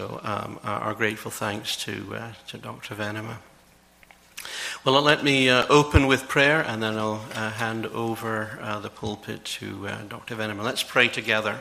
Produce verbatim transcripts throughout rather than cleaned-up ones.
um, our grateful thanks to uh, to Doctor Venema. Well, let me uh, open with prayer, and then I'll uh, hand over uh, the pulpit to uh, Doctor Venema. Let's pray together.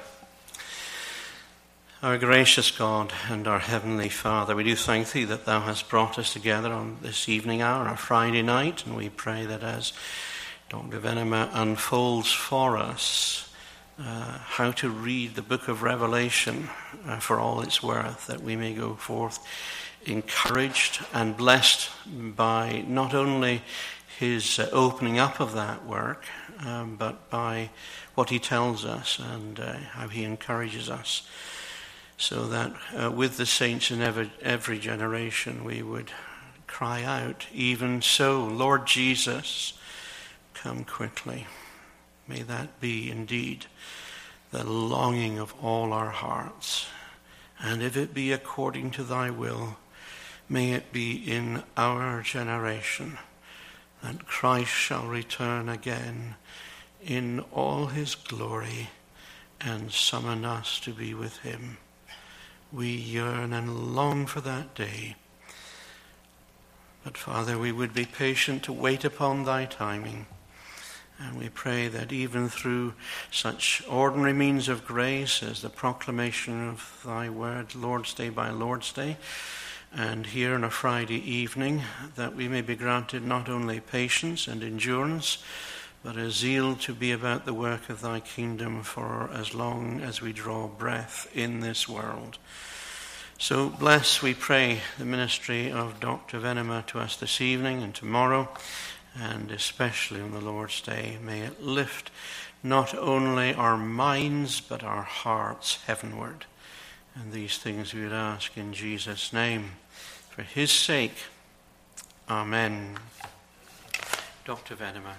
Our gracious God and our Heavenly Father, we do thank Thee that Thou hast brought us together on this evening hour, our Friday night, and we pray that as Doctor Venema unfolds for us uh, how to read the book of Revelation uh, for all its worth, that we may go forth encouraged and blessed by not only his uh, opening up of that work, um, but by what he tells us and uh, how he encourages us, so that uh, with the saints in every, every generation we would cry out, even so, Lord Jesus, come quickly. May that be indeed the longing of all our hearts. And if it be according to thy will, may it be in our generation that Christ shall return again in all his glory and summon us to be with him. We yearn and long for that day. But Father, we would be patient to wait upon thy timing. And we pray that even through such ordinary means of grace as the proclamation of thy word, Lord's Day by Lord's Day, and here on a Friday evening, that we may be granted not only patience and endurance, but a zeal to be about the work of thy kingdom for as long as we draw breath in this world. So bless, we pray, the ministry of Doctor Venema to us this evening and tomorrow, and especially on the Lord's Day. May it lift not only our minds, but our hearts heavenward. And these things we would ask in Jesus' name. For his sake, amen. Doctor Venema.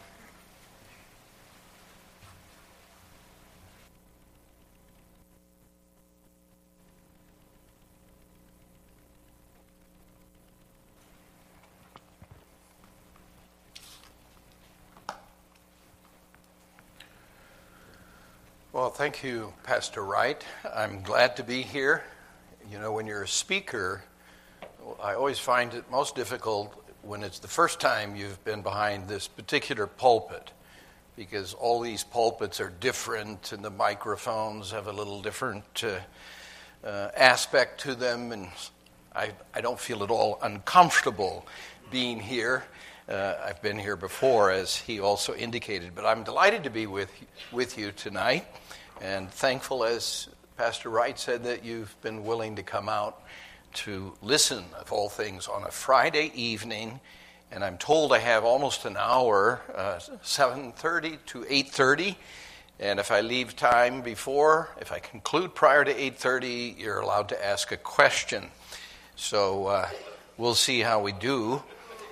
Well, thank you, Pastor Wright. I'm glad to be here. You know, when you're a speaker, I always find it most difficult when it's the first time you've been behind this particular pulpit, because all these pulpits are different and the microphones have a little different uh, uh, aspect to them, and I, I don't feel at all uncomfortable being here. Uh, I've been here before, as he also indicated, but I'm delighted to be with with you tonight, and thankful, as Pastor Wright said, that you've been willing to come out to listen, of all things, on a Friday evening. And I'm told I have almost an hour, uh, seven thirty to eight thirty, and if I leave time before, if I conclude prior to eight thirty, you're allowed to ask a question. So uh, we'll see how we do.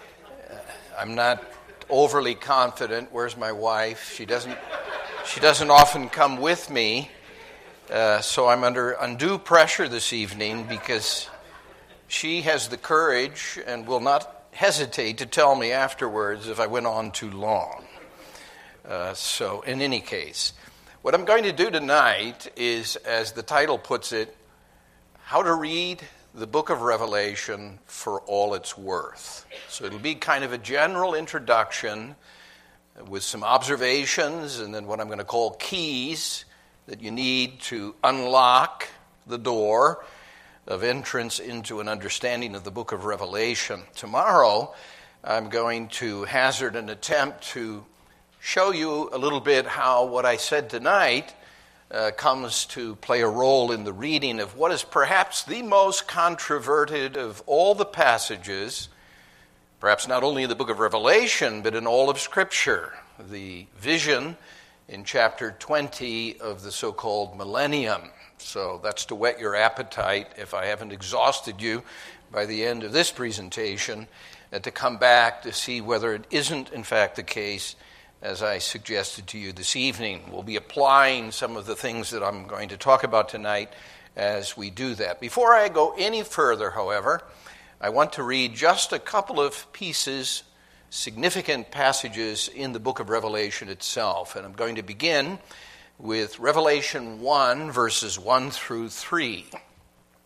I'm not overly confident. Where's my wife? She doesn't she doesn't often come with me, uh, so I'm under undue pressure this evening because she has the courage and will not hesitate to tell me afterwards if I went on too long. Uh, so in any case, what I'm going to do tonight is, as the title puts it, how to read the book of Revelation for all it's worth. So it'll be kind of a general introduction with some observations and then what I'm going to call keys that you need to unlock the door of entrance into an understanding of the book of Revelation. Tomorrow, I'm going to hazard an attempt to show you a little bit how what I said tonight Uh, comes to play a role in the reading of what is perhaps the most controverted of all the passages, perhaps not only in the book of Revelation, but in all of Scripture, the vision in chapter twenty of the so-called millennium. So that's to whet your appetite, if I haven't exhausted you by the end of this presentation, uh, to come back to see whether it isn't in fact the case, as I suggested to you this evening. We'll be applying some of the things that I'm going to talk about tonight as we do that. Before I go any further, however, I want to read just a couple of pieces, significant passages in the book of Revelation itself. And I'm going to begin with Revelation one, verses one through three.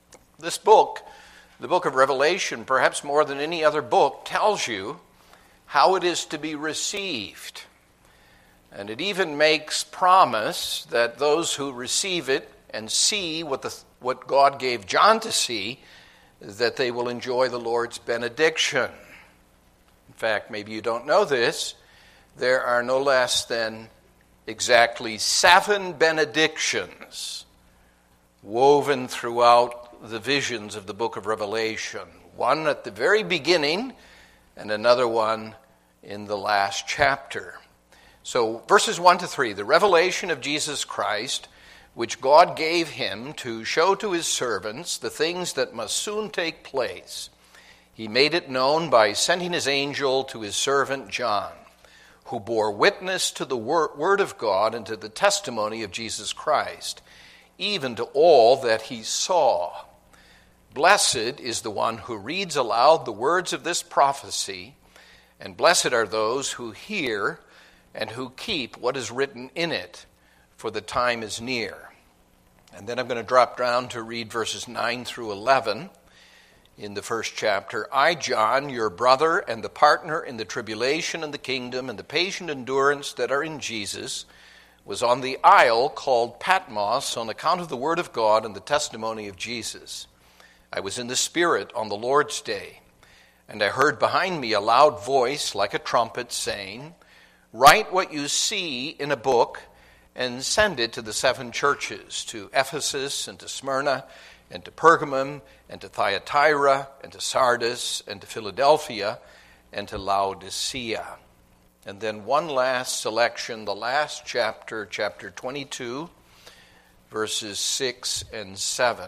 This book, the book of Revelation, perhaps more than any other book, tells you how it is to be received. And it even makes promise that those who receive it and see what the what God gave John to see, that they will enjoy the Lord's benediction. In fact, maybe you don't know this, there are no less than exactly seven benedictions woven throughout the visions of the book of Revelation. One at the very beginning and another one in the last chapter. So verses one to three, the revelation of Jesus Christ, which God gave him to show to his servants the things that must soon take place. He made it known by sending his angel to his servant John, who bore witness to the word of God and to the testimony of Jesus Christ, even to all that he saw. Blessed is the one who reads aloud the words of this prophecy, and blessed are those who hear and who keep what is written in it, for the time is near. And then I'm going to drop down to read verses nine through eleven in the first chapter. I, John, your brother and the partner in the tribulation and the kingdom and the patient endurance that are in Jesus, was on the isle called Patmos on account of the word of God and the testimony of Jesus. I was in the Spirit on the Lord's day, and I heard behind me a loud voice like a trumpet saying, "Write what you see in a book and send it to the seven churches, to Ephesus and to Smyrna and to Pergamum and to Thyatira and to Sardis and to Philadelphia and to Laodicea." And then one last selection, the last chapter, chapter twenty-two, verses six and seven.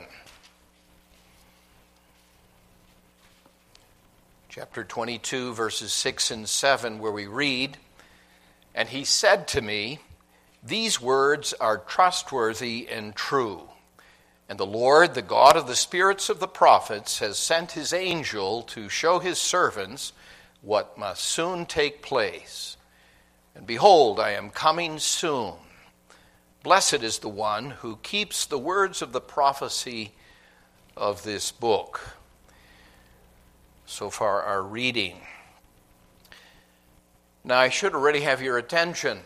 Chapter twenty-two, verses six and seven, where we read, "And he said to me, these words are trustworthy and true. And the Lord, the God of the spirits of the prophets, has sent his angel to show his servants what must soon take place. And behold, I am coming soon. Blessed is the one who keeps the words of the prophecy of this book." So far, our reading. Now, I should already have your attention,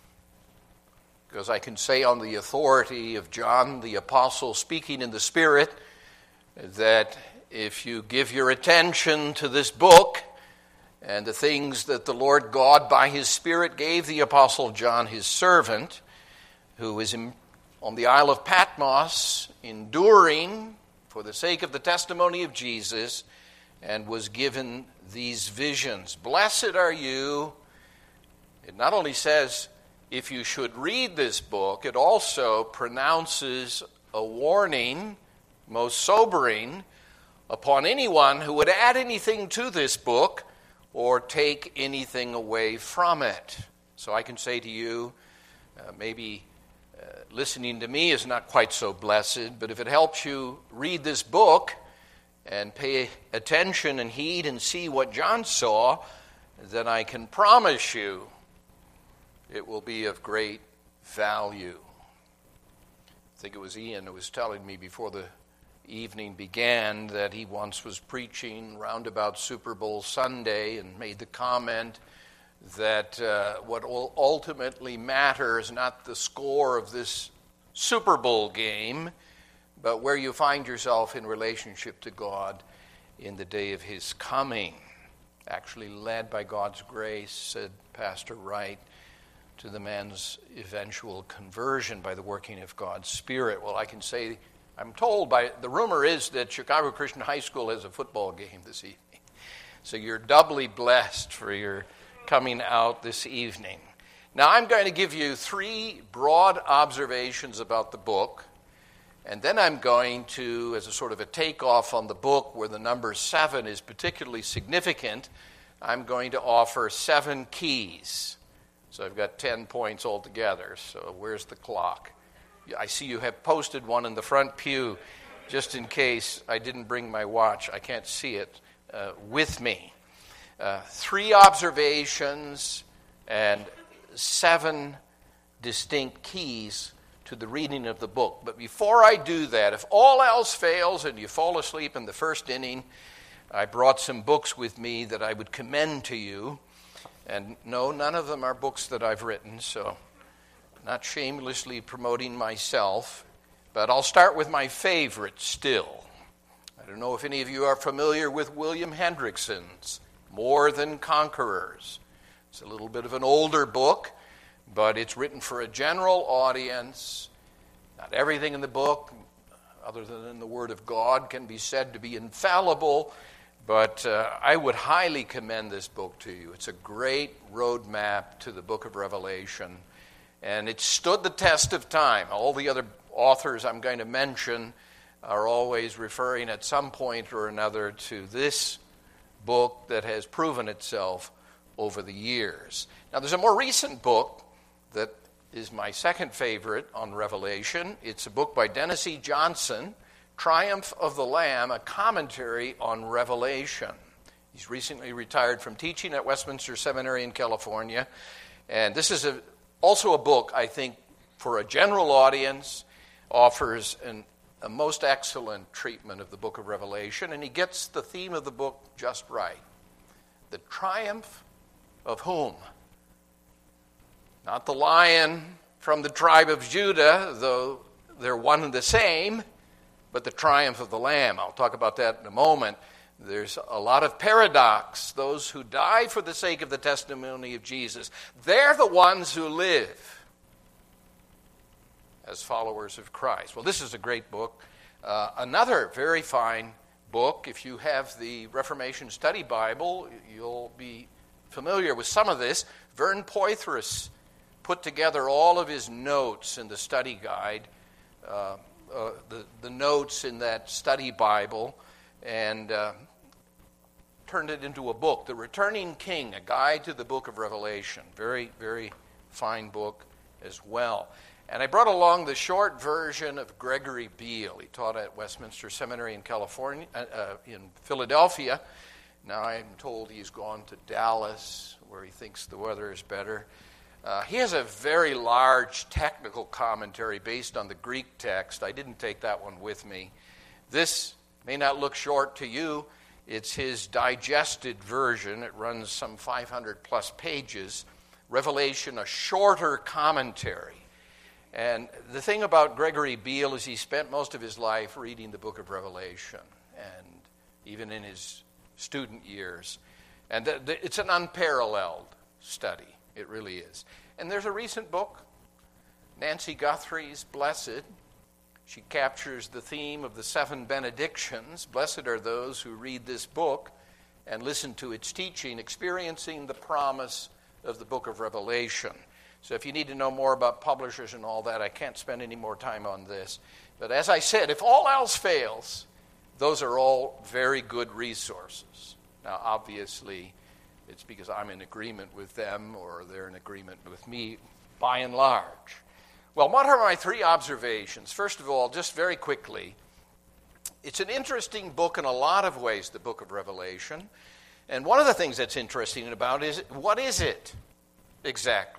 because I can say on the authority of John the Apostle speaking in the Spirit that if you give your attention to this book and the things that the Lord God by his Spirit gave the Apostle John, his servant, who is in, on the Isle of Patmos, enduring for the sake of the testimony of Jesus, and was given these visions. Blessed are you. It not only says, if you should read this book, it also pronounces a warning, most sobering, upon anyone who would add anything to this book or take anything away from it. So I can say to you, uh, maybe uh, listening to me is not quite so blessed, but if it helps you read this book and pay attention and heed and see what John saw, then I can promise you it will be of great value. I think it was Ian who was telling me before the evening began that he once was preaching round about Super Bowl Sunday and made the comment that uh, what ultimately matters not the score of this Super Bowl game, but where you find yourself in relationship to God in the day of his coming. Actually led by God's grace, said Pastor Wright, to the man's eventual conversion by the working of God's Spirit. Well, I can say, I'm told by, the rumor is that Chicago Christian High School has a football game this evening. So you're doubly blessed for your coming out this evening. Now, I'm going to give you three broad observations about the book, and then I'm going to, as a sort of a takeoff on the book where the number seven is particularly significant, I'm going to offer seven keys. So I've got ten points altogether. So where's the clock? I see you have posted one in the front pew just in case I didn't bring my watch. I can't see it uh, with me. Uh, three observations and seven distinct keys to the reading of the book. But before I do that, if all else fails and you fall asleep in the first inning, I brought some books with me that I would commend to you. And no, none of them are books that I've written, so not shamelessly promoting myself. But I'll start with my favorite still. I don't know if any of you are familiar with William Hendrickson's More Than Conquerors. It's a little bit of an older book, but it's written for a general audience. Not everything in the book, other than in the Word of God, can be said to be infallible, but uh, I would highly commend this book to you. It's a great roadmap to the book of Revelation, and it stood the test of time. All the other authors I'm going to mention are always referring at some point or another to this book that has proven itself over the years. Now, there's a more recent book that is my second favorite on Revelation. It's a book by Dennis E. Johnson, Triumph of the Lamb, a commentary on Revelation. He's recently retired from teaching at Westminster Seminary in California. And this is a, also a book, I think, for a general audience, offers an, a most excellent treatment of the book of Revelation. And he gets the theme of the book just right. The triumph of whom? Not the lion from the tribe of Judah, though they're one and the same, but the triumph of the Lamb. I'll talk about that in a moment. There's a lot of paradox. Those who die for the sake of the testimony of Jesus, they're the ones who live as followers of Christ. Well, this is a great book. Uh, another very fine book. If you have the Reformation Study Bible, you'll be familiar with some of this. Vern Poythress put together all of his notes in the study guide, uh, uh, the, the notes in that study Bible, and uh, turned it into a book, The Returning King, a guide to the book of Revelation. Very, very fine book as well. And I brought along the short version of Gregory Beale. He taught at Westminster Seminary in California, uh, uh, in Philadelphia. Now I'm told he's gone to Dallas, where he thinks the weather is better. Uh, he has a very large technical commentary based on the Greek text. I didn't take that one with me. This may not look short to you. It's his digested version. It runs some five hundred plus pages. Revelation, a shorter commentary. And the thing about Gregory Beale is he spent most of his life reading the book of Revelation, and even in his student years. And th- th- it's an unparalleled study. It really is. And there's a recent book, Nancy Guthrie's Blessed. She captures the theme of the seven benedictions. Blessed are those who read this book and listen to its teaching, experiencing the promise of the book of Revelation. So if you need to know more about publishers and all that, I can't spend any more time on this. But as I said, if all else fails, those are all very good resources. Now, obviously, it's because I'm in agreement with them or they're in agreement with me by and large. Well, what are my three observations? First of all, just very quickly, it's an interesting book in a lot of ways, the book of Revelation. And one of the things that's interesting about it is, what is it exactly?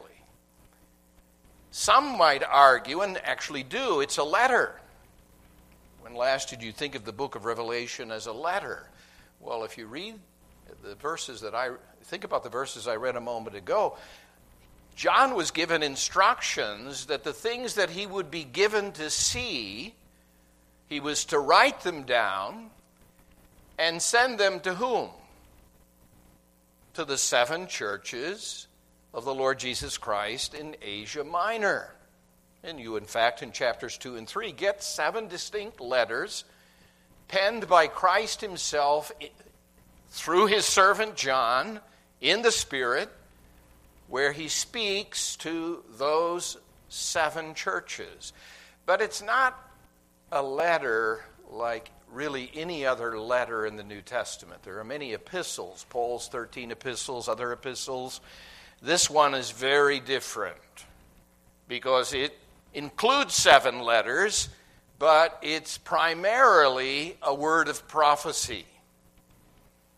Some might argue, and actually do, it's a letter. When last did you think of the book of Revelation as a letter? Well, if you read the verses that I, think about the verses I read a moment ago, John was given instructions that the things that he would be given to see, he was to write them down and send them to whom? To the seven churches of the Lord Jesus Christ in Asia Minor. And you, in fact, in chapters two and three, get seven distinct letters penned by Christ himself through his servant John in the Spirit, where he speaks to those seven churches. But it's not a letter like really any other letter in the New Testament. There are many epistles, Paul's thirteen epistles, other epistles. This one is very different because it includes seven letters, but it's primarily a word of prophecy.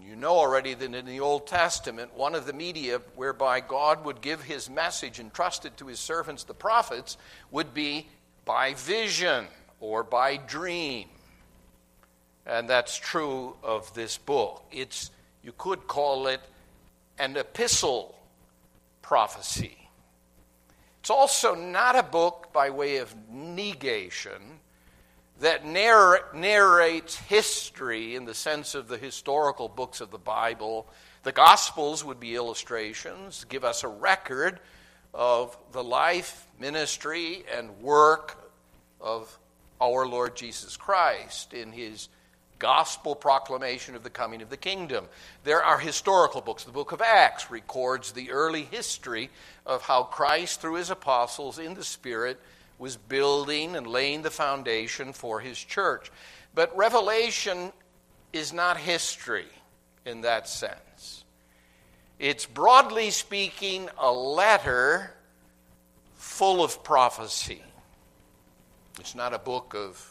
You know already that in the Old Testament, one of the media whereby God would give his message entrusted to his servants, the prophets, would be by vision or by dream. And that's true of this book. It's, you could call it an epistle prophecy. It's also not a book by way of negation that narr- narrates history in the sense of the historical books of the Bible. The Gospels would be illustrations, give us a record of the life, ministry, and work of our Lord Jesus Christ in his gospel proclamation of the coming of the kingdom. There are historical books. The book of Acts records the early history of how Christ, through his apostles in the Spirit, was building and laying the foundation for his church. But Revelation is not history in that sense. It's, broadly speaking, a letter full of prophecy. It's not a book of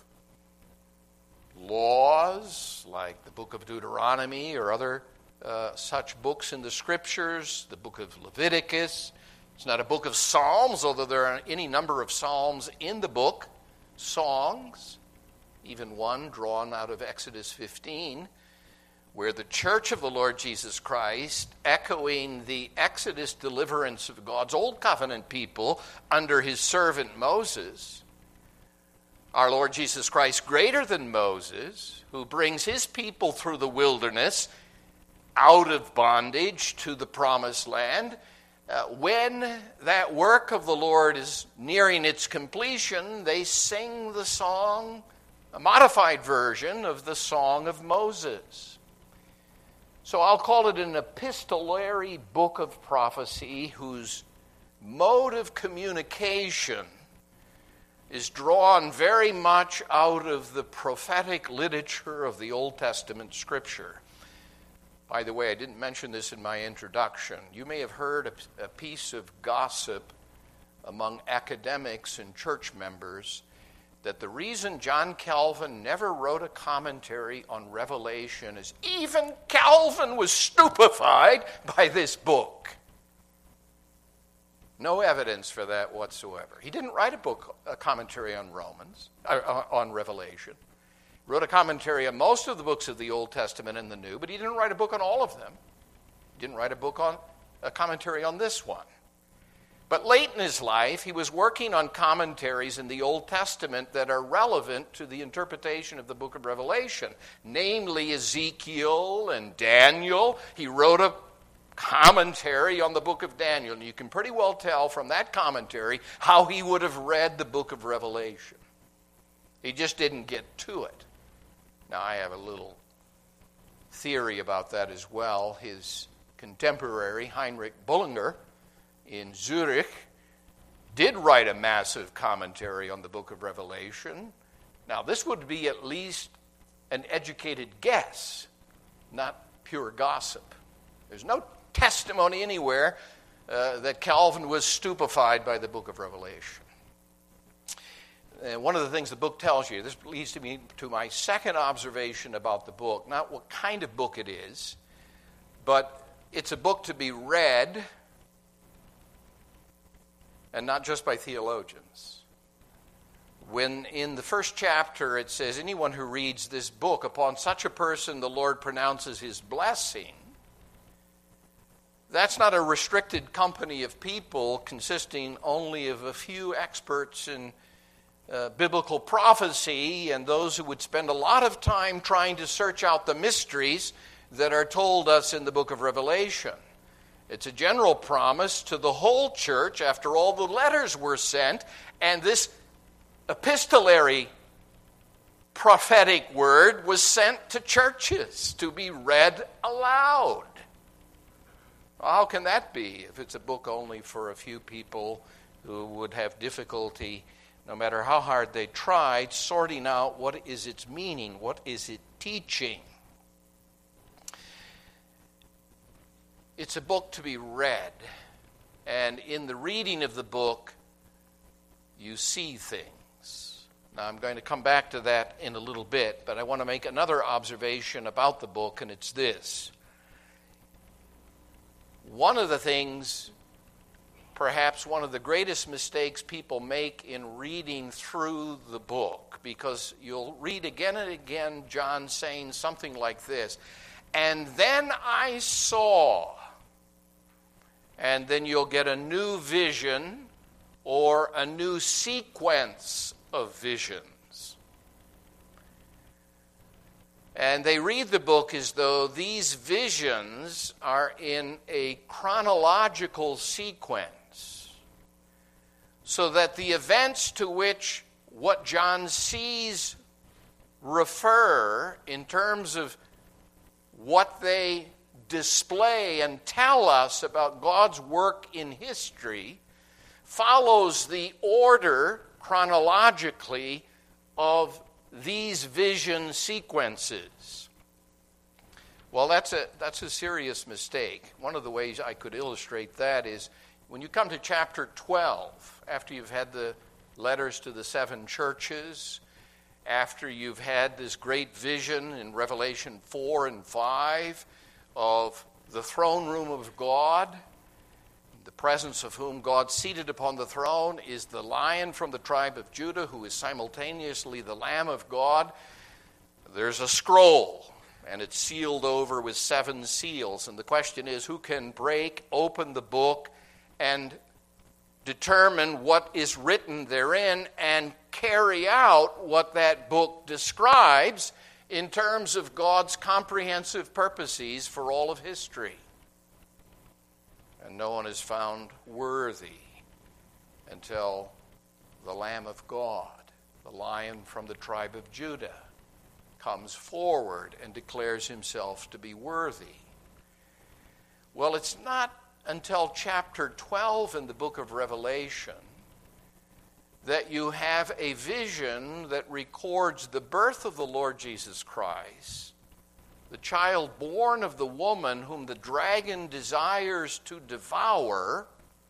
laws like the book of Deuteronomy or other uh, such books in the Scriptures, the book of Leviticus. It's not a book of Psalms, although there are any number of Psalms in the book. Songs, even one drawn out of Exodus fifteen, where the church of the Lord Jesus Christ, echoing the Exodus deliverance of God's old covenant people under his servant Moses, our Lord Jesus Christ, greater than Moses, who brings his people through the wilderness out of bondage to the promised land. Uh, when that work of the Lord is nearing its completion, they sing the song, a modified version of the Song of Moses. So I'll call it an epistolary book of prophecy whose mode of communication is drawn very much out of the prophetic literature of the Old Testament Scripture. By the way, I didn't mention this in my introduction. You may have heard a, a piece of gossip among academics and church members that the reason John Calvin never wrote a commentary on Revelation is even Calvin was stupefied by this book. No evidence for that whatsoever. He didn't write a book, a commentary on Romans, uh, on Revelation. He wrote a commentary on most of the books of the Old Testament and the New, but he didn't write a book on all of them. He didn't write a book on a commentary on this one. But late in his life, he was working on commentaries in the Old Testament that are relevant to the interpretation of the book of Revelation, namely Ezekiel and Daniel. He wrote a commentary on the book of Daniel, and you can pretty well tell from that commentary how he would have read the book of Revelation. He just didn't get to it. Now, I have a little theory about that as well. His contemporary, Heinrich Bullinger, in Zurich, did write a massive commentary on the book of Revelation. Now, this would be at least an educated guess, not pure gossip. There's no testimony anywhere uh, that Calvin was stupefied by the book of Revelation. And one of the things the book tells you, this leads to me to my second observation about the book, not what kind of book it is, but it's a book to be read, and not just by theologians. When in the first chapter it says, anyone who reads this book, upon such a person the Lord pronounces his blessing, that's not a restricted company of people consisting only of a few experts in uh, biblical prophecy and those who would spend a lot of time trying to search out the mysteries that are told us in the book of Revelation. It's a general promise to the whole church after all the letters were sent, and this epistolary prophetic word was sent to churches to be read aloud. How can that be if it's a book only for a few people who would have difficulty, no matter how hard they tried, sorting out what is its meaning, what is it teaching? It's a book to be read, and in the reading of the book, you see things. Now, I'm going to come back to that in a little bit, but I want to make another observation about the book, and it's this. one of the things, perhaps one of the greatest mistakes people make in reading through the book, because you'll read again and again John saying something like this, and then I saw, and then you'll get a new vision or a new sequence of visions. And they read the book as though these visions are in a chronological sequence, so that the events to which what John sees refer in terms of what they display and tell us about God's work in history follows the order chronologically of these vision sequences. Well, that's a that's a serious mistake. One of the ways I could illustrate that is when you come to chapter twelve, after you've had the letters to the seven churches, after you've had this great vision in Revelation four and five of the throne room of God, the presence of whom God seated upon the throne is the Lion from the tribe of Judah, who is simultaneously the Lamb of God. There's a scroll, and it's sealed over with seven seals. And the question is, who can break open the book and determine what is written therein and carry out what that book describes in terms of God's comprehensive purposes for all of history? And no one is found worthy until the Lamb of God, the Lion from the tribe of Judah, comes forward and declares himself to be worthy. Well, it's not until chapter twelve in the book of Revelation that you have a vision that records the birth of the Lord Jesus Christ, the child born of the woman whom the dragon desires to devour,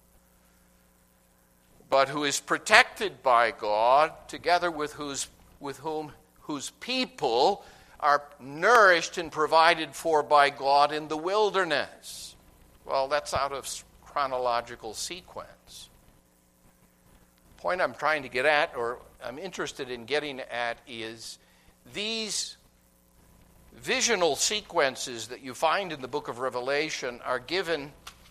but who is protected by God, together with whose with whom whose people are nourished and provided for by God in the wilderness. Well, that's out of chronological sequence. The point I'm trying to get at, or I'm interested in getting at, is these visional sequences that you find in the book of Revelation are given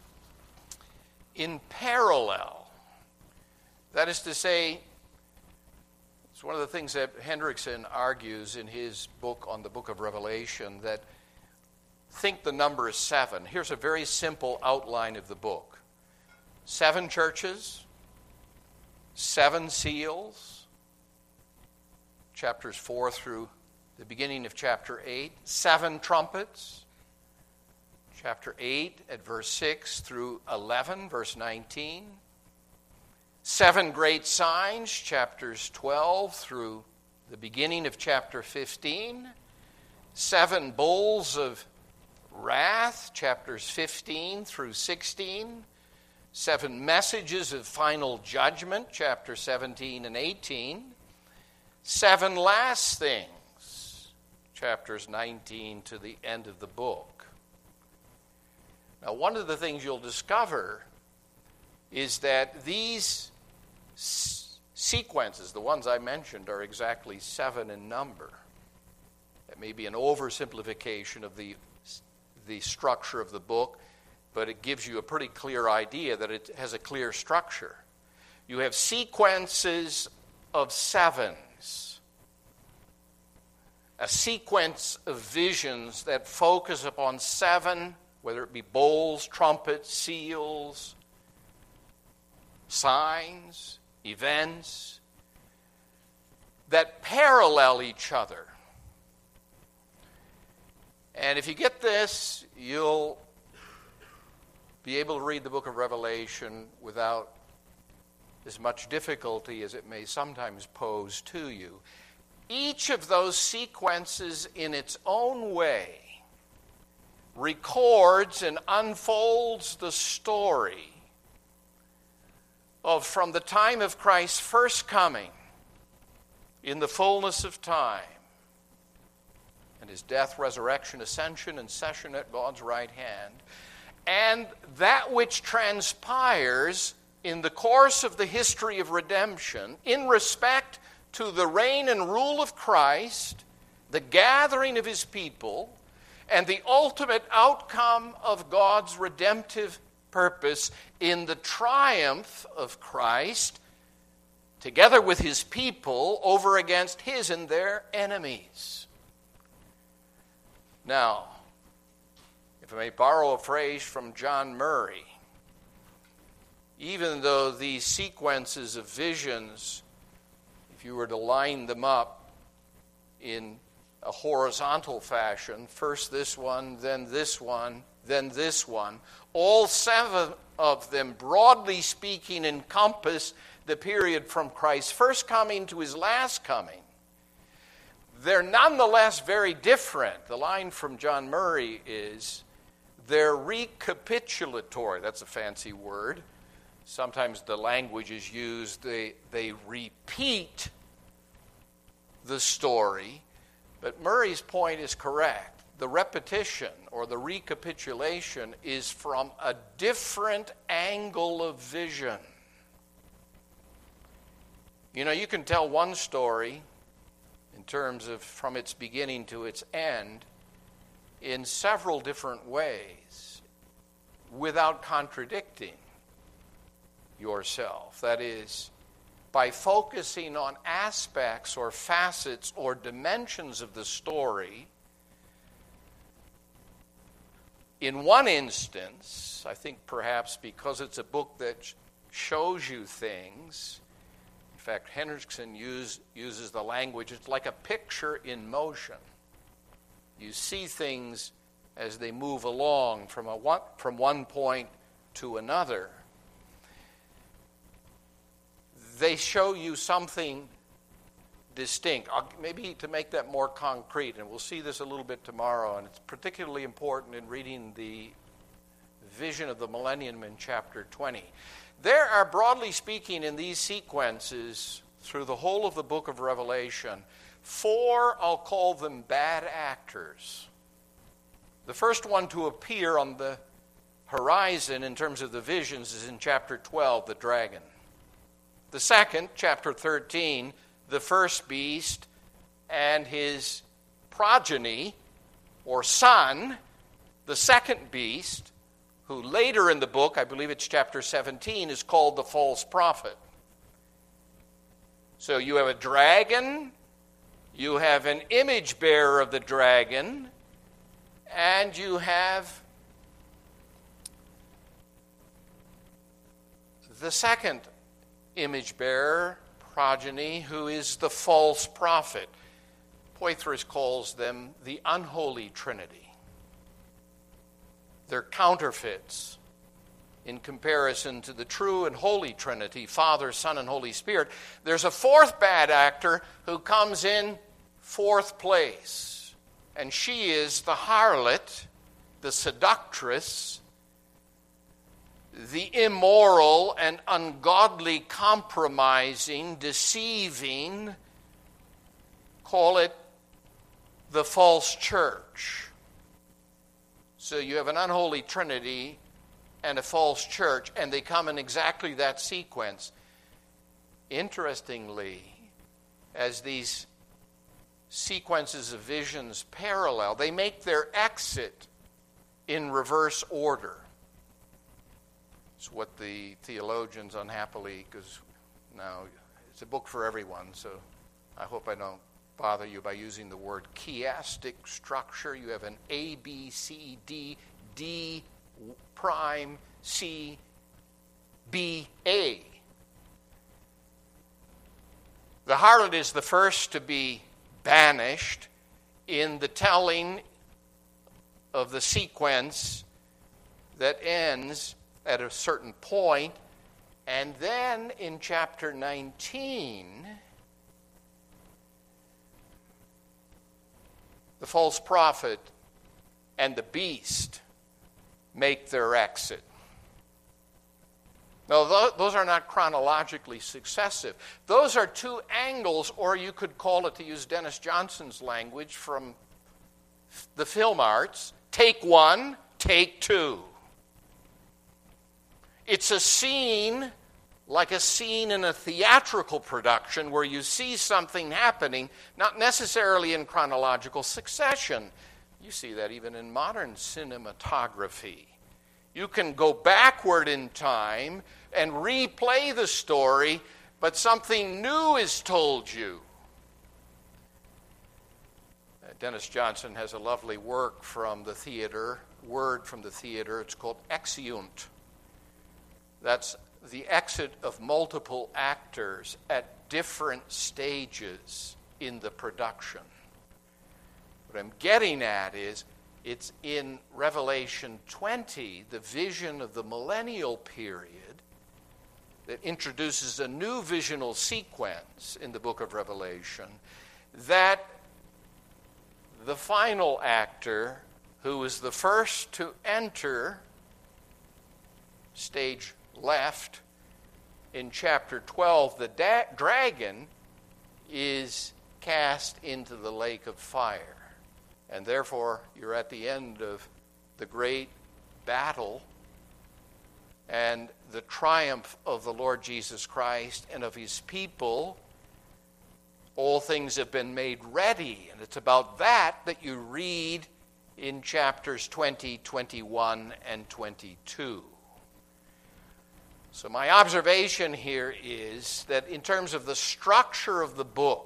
in parallel. That is to say, it's one of the things that Hendrickson argues in his book on the book of Revelation, that think the number is seven. Here's a very simple outline of the book. Seven churches, seven seals, chapters four through the beginning of chapter eight, seven trumpets, chapter eight at verse six through eleven, verse nineteen, seven great signs, chapters twelve through the beginning of chapter fifteen, seven bowls of wrath, chapters fifteen through sixteen, seven messages of final judgment, chapter seventeen and eighteen, seven last things, chapters nineteen to the end of the book. Now, one of the things you'll discover is that these s- sequences, the ones I mentioned, are exactly seven in number. That may be an oversimplification of the, the structure of the book, but it gives you a pretty clear idea that it has a clear structure. You have sequences of sevens, a sequence of visions that focus upon seven, whether it be bowls, trumpets, seals, signs, events, that parallel each other. And if you get this, you'll be able to read the book of Revelation without as much difficulty as it may sometimes pose to you. Each of those sequences in its own way records and unfolds the story of from the time of Christ's first coming in the fullness of time and his death, resurrection, ascension, and session at God's right hand, and that which transpires in the course of the history of redemption in respect to the reign and rule of Christ, the gathering of his people, and the ultimate outcome of God's redemptive purpose in the triumph of Christ, together with his people, over against his and their enemies. Now, if I may borrow a phrase from John Murray, even though these sequences of visions, if you were to line them up in a horizontal fashion, first this one, then this one, then this one, all seven of them, broadly speaking, encompass the period from Christ's first coming to his last coming. They're nonetheless very different. The line from John Murray is, they're recapitulatory. That's a fancy word. Sometimes the language is used, they, they repeat the story. But Murray's point is correct. The repetition or the recapitulation is from a different angle of vision. You know, you can tell one story in terms of from its beginning to its end in several different ways without contradicting yourself. That is, by focusing on aspects or facets or dimensions of the story. In one instance, I think perhaps because it's a book that shows you things, in fact, Hendrickson use, uses the language, it's like a picture in motion. You see things as they move along from, a one, from one point to another. They show you something distinct. I'll, maybe to make that more concrete, and we'll see this a little bit tomorrow, and it's particularly important in reading the vision of the millennium in chapter twenty. There are, broadly speaking, in these sequences, through the whole of the book of Revelation, four, I'll call them bad actors. The first one to appear on the horizon in terms of the visions is in chapter twelve, the dragon. The second, chapter thirteen, the first beast and his progeny, or son, the second beast, who later in the book, I believe it's chapter seventeen, is called the false prophet. So you have a dragon, you have an image bearer of the dragon, and you have the second image bearer, progeny, who is the false prophet. Poythress calls them the unholy trinity. They're counterfeits in comparison to the true and holy Trinity, Father, Son, and Holy Spirit. There's a fourth bad actor who comes in fourth place, and she is the harlot, the seductress, the immoral and ungodly, compromising, deceiving, call it the false church. So you have an unholy trinity and a false church, and they come in exactly that sequence. Interestingly, as these sequences of visions parallel, they make their exit in reverse order. It's what the theologians unhappily, because now it's a book for everyone, so I hope I don't bother you by using the word chiastic structure. You have an A, B, C, D, D prime, C, B, A. The harlot is the first to be banished in the telling of the sequence that ends at a certain point, and then in chapter nineteen, the false prophet and the beast make their exit. Now, those are not chronologically successive. Those are two angles, or you could call it, to use Dennis Johnson's language from the film arts, take one, take two. It's a scene like a scene in a theatrical production where you see something happening, not necessarily in chronological succession. You see that even in modern cinematography. You can go backward in time and replay the story, but something new is told you. Uh, Dennis Johnson has a lovely work from the theater, word from the theater. It's called exeunt. That's the exit of multiple actors at different stages in the production. What I'm getting at is, it's in Revelation twenty, the vision of the millennial period, that introduces a new visional sequence in the book of Revelation, that the final actor, who is the first to enter stage left in chapter twelve, the da- dragon is cast into the lake of fire. And therefore, you're at the end of the great battle and the triumph of the Lord Jesus Christ and of his people. All things have been made ready. And it's about that that you read in chapters twenty, twenty-one, and twenty-two. So my observation here is that in terms of the structure of the book,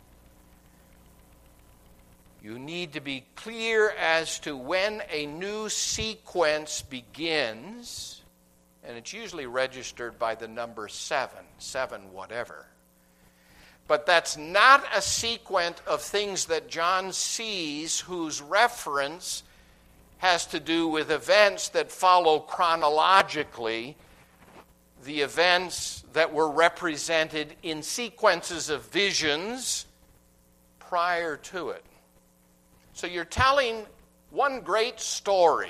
you need to be clear as to when a new sequence begins, and it's usually registered by the number seven, seven whatever. But that's not a sequence of things that John sees whose reference has to do with events that follow chronologically, the events that were represented in sequences of visions prior to it. So you're telling one great story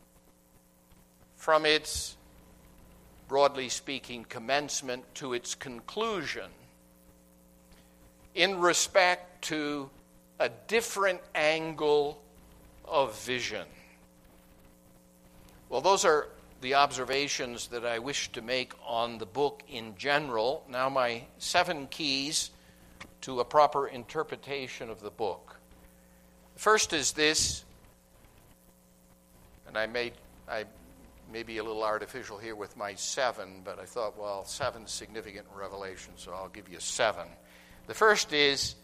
from its, broadly speaking, commencement to its conclusion in respect to a different angle of vision. Well, those are the observations that I wish to make on the book in general. Now my seven keys to a proper interpretation of the book. First is this, and I may, I may be a little artificial here with my seven, but I thought, well, seven's significant in Revelation, so I'll give you seven. The first is,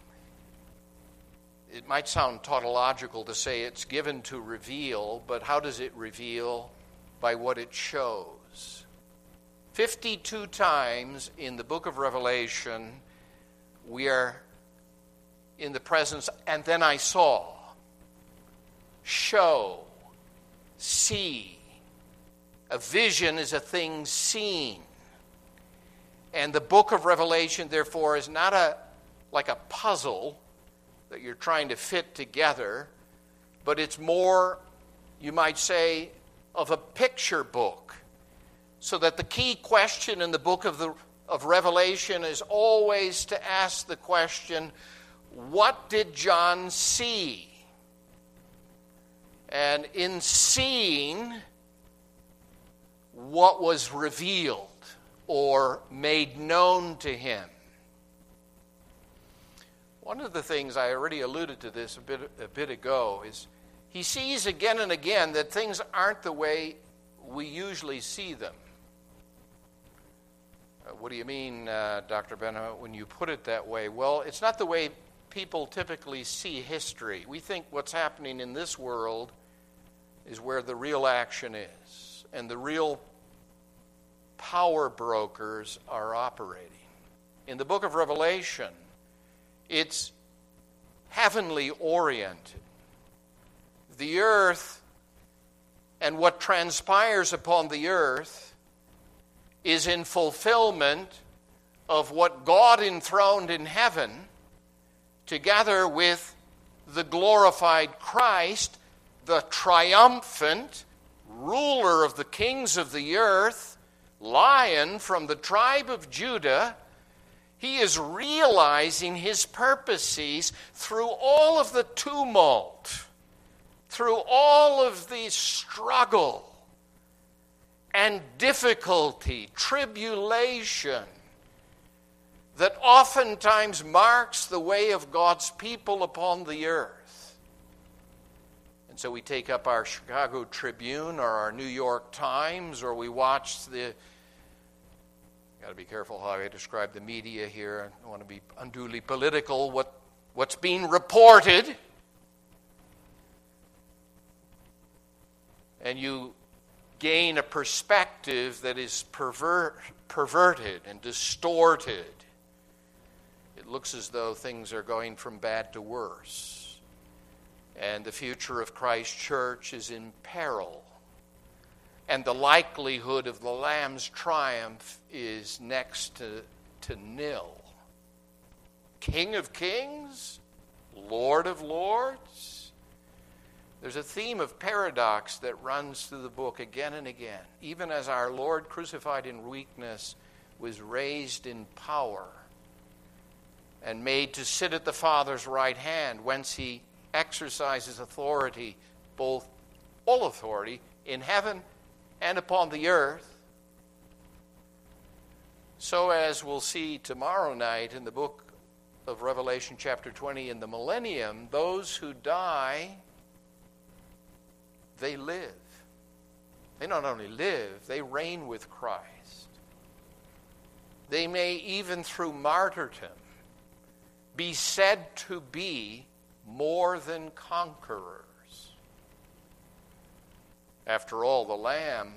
it might sound tautological to say it's given to reveal, but how does it reveal? By what it shows. fifty-two times in the book of Revelation, we are in the presence, and then I saw, show, see. A vision is a thing seen. And the book of Revelation, therefore, is not a like a puzzle that you're trying to fit together, but it's more, you might say, of a picture book. So that the key question in the book of the of Revelation is always to ask the question, what did John see? And in seeing, what was revealed or made known to him? One of the things, I already alluded to this a bit, a bit ago, is he sees again and again that things aren't the way we usually see them. Uh, what do you mean, uh, Doctor Benham, when you put it that way? Well, it's not the way people typically see history. We think what's happening in this world is where the real action is, and the real power brokers are operating. In the book of Revelation, it's heavenly oriented. The earth and what transpires upon the earth is in fulfillment of what God enthroned in heaven, together with the glorified Christ, the triumphant ruler of the kings of the earth, Lion from the tribe of Judah. He is realizing his purposes through all of the tumult, through all of the struggle. and difficulty, tribulation, that oftentimes marks the way of God's people upon the earth. And so we take up our Chicago Tribune or our New York Times, or we watch the, got to be careful how I describe the media here. I don't want to be unduly political. What, what's being reported. And you gain a perspective that is pervert, perverted and distorted. It looks as though things are going from bad to worse. And the future of Christ Church is in peril. And the likelihood of the Lamb's triumph is next to, to nil. King of kings, Lord of lords. There's a theme of paradox that runs through the book again and again. Even as our Lord, crucified in weakness, was raised in power and made to sit at the Father's right hand, whence he exercises authority, both all authority in heaven and upon the earth. So as we'll see tomorrow night in the book of Revelation chapter twenty, in the millennium, those who die, they live. They not only live, they reign with Christ. They may, even through martyrdom, be said to be more than conquerors. After all, the Lamb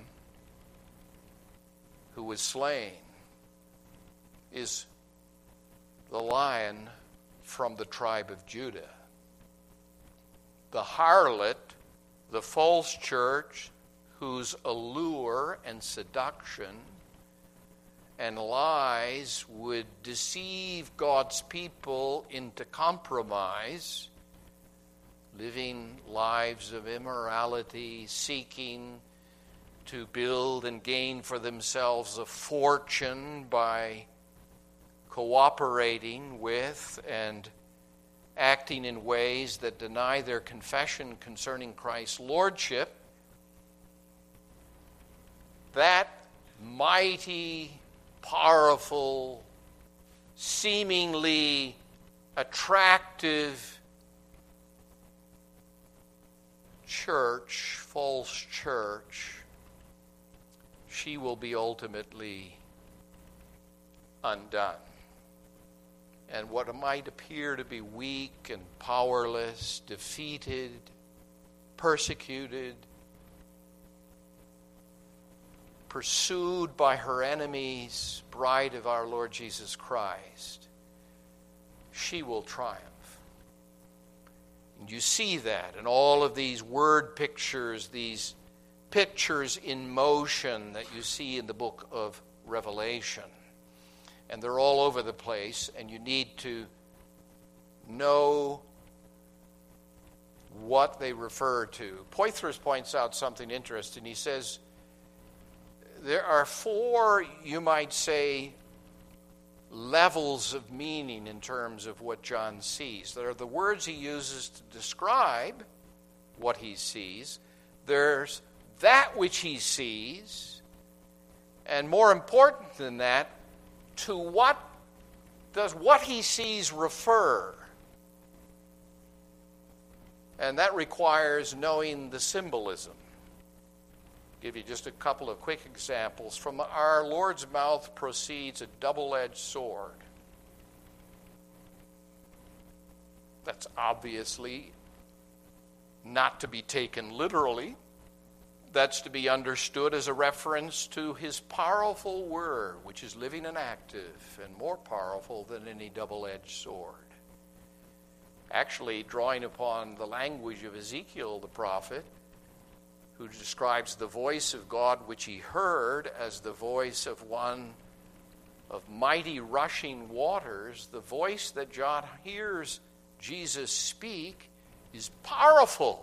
who was slain is the Lion from the tribe of Judah. The harlot, the false church, whose allure and seduction and lies would deceive God's people into compromise, living lives of immorality, seeking to build and gain for themselves a fortune by cooperating with and acting in ways that deny their confession concerning Christ's lordship. That mighty, powerful, seemingly attractive church, false church, she will be ultimately undone. And what might appear to be weak and powerless, defeated, persecuted, pursued by her enemies, bride of our Lord Jesus Christ, she will triumph. And you see that in all of these word pictures, these pictures in motion that you see in the book of Revelation. And they're all over the place, and you need to know what they refer to. Poythress points out something interesting. He says, there are four, you might say, levels of meaning in terms of what John sees. There are the words he uses to describe what he sees. There's that which he sees. And more important than that, to what does what he sees refer? And that requires knowing the symbolism. I'll give you just a couple of quick examples. From our Lord's mouth proceeds a double-edged sword. That's obviously not to be taken literally. That's to be understood as a reference to his powerful word, which is living and active and more powerful than any double-edged sword. Actually, drawing upon the language of Ezekiel the prophet, who describes the voice of God which he heard as the voice of one of mighty rushing waters, the voice that John hears Jesus speak is powerful.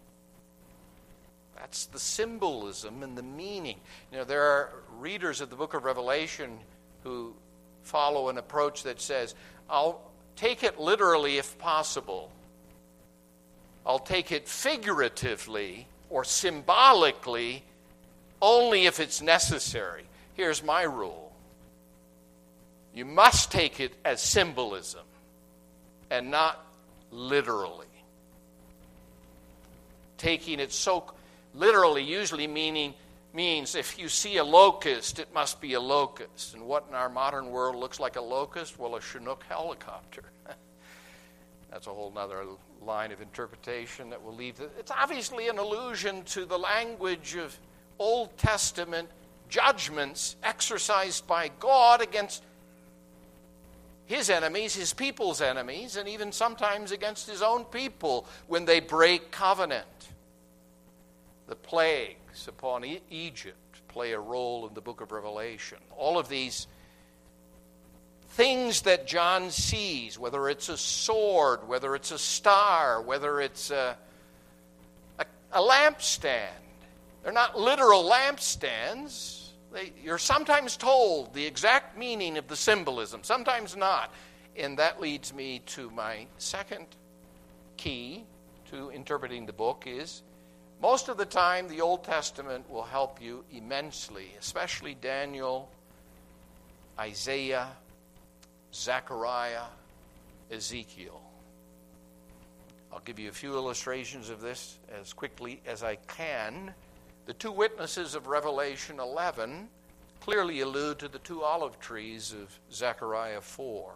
That's the symbolism and the meaning. You know, there are readers of the book of Revelation who follow an approach that says, I'll take it literally if possible. I'll take it figuratively or symbolically only if it's necessary. Here's my rule. You must take it as symbolism and not literally. Taking it so literally usually meaning means if you see a locust, it must be a locust. And what in our modern world looks like a locust? Well, a Chinook helicopter. That's a whole other line of interpretation that will leave. It's obviously an allusion to the language of Old Testament judgments exercised by God against his enemies, his people's enemies, and even sometimes against his own people when they break covenant. The plagues upon e- Egypt play a role in the book of Revelation. All of these things that John sees, whether it's a sword, whether it's a star, whether it's a, a, a lampstand, they're not literal lampstands. They, you're sometimes told the exact meaning of the symbolism, sometimes not. And that leads me to my second key to interpreting the book is most of the time the Old Testament will help you immensely, especially Daniel, Isaiah, Zechariah, Ezekiel. I'll give you a few illustrations of this as quickly as I can. The two witnesses of Revelation eleven clearly allude to the two olive trees of Zechariah four.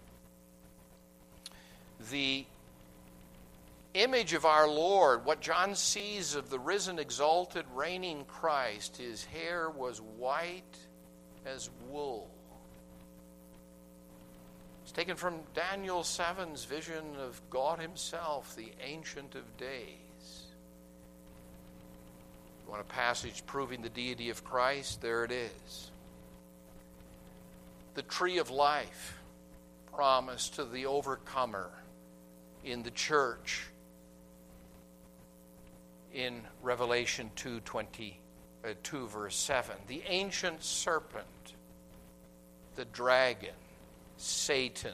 The image of our Lord, what John sees of the risen, exalted, reigning Christ, his hair was white as wool. It's taken from Daniel seven's vision of God himself, the Ancient of Days. You want a passage proving the deity of Christ? There it is. The tree of life promised to the overcomer in the church in Revelation two, twenty, uh, two verse seven. The ancient serpent, the dragon, Satan.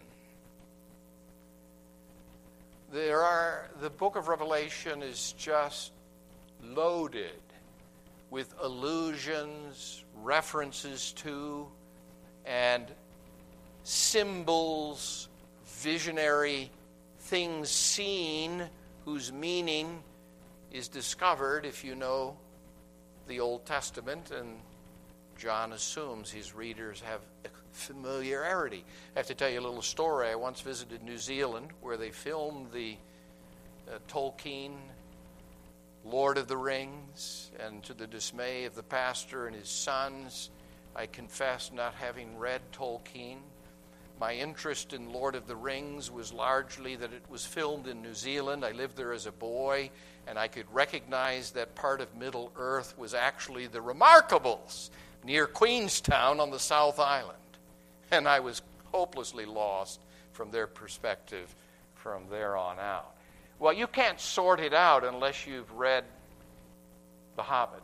There are, the book of Revelation is just loaded with allusions, references to, and symbols, visionary things seen whose meaning is discovered if you know the Old Testament, and John assumes his readers have familiarity. I have to tell you a little story. I once visited New Zealand where they filmed the uh, Tolkien Lord of the Rings, and to the dismay of the pastor and his sons, I confess not having read Tolkien. My interest in Lord of the Rings was largely that it was filmed in New Zealand. I lived there as a boy, and I could recognize that part of Middle Earth was actually the Remarkables near Queenstown on the South Island. And I was hopelessly lost from their perspective from there on out. Well, you can't sort it out unless you've read The Hobbit